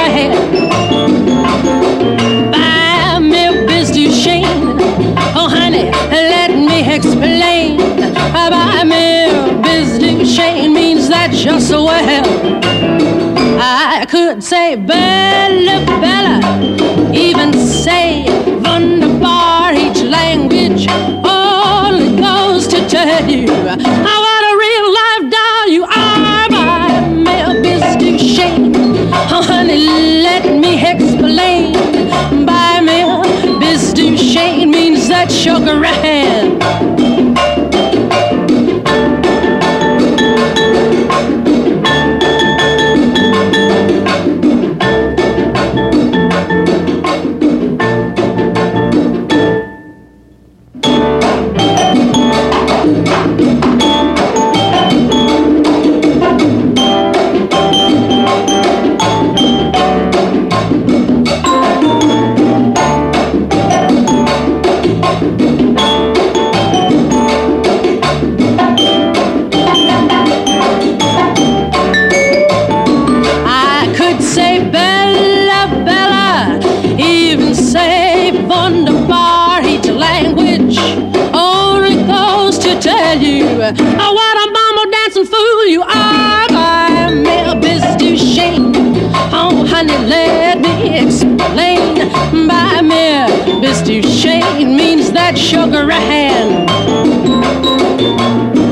hand. Buy me a Biz Duchesne. Oh, honey, let me explain. Buy me a Biz Duchesne means that you're so well. I could say Bella, Bella, even say wunderbar. Each language only goes to tell you what a real life doll you are. Buy me a Biz Duchesne. Oh, honey, let me explain. Buy me a Biz Duchesne means that sugar hand. Oh, what a mambo dancing fool you are. Buy me a Biz Duchesne. Oh, honey, let me explain. Buy me a Biz Duchesne means that sugar hand.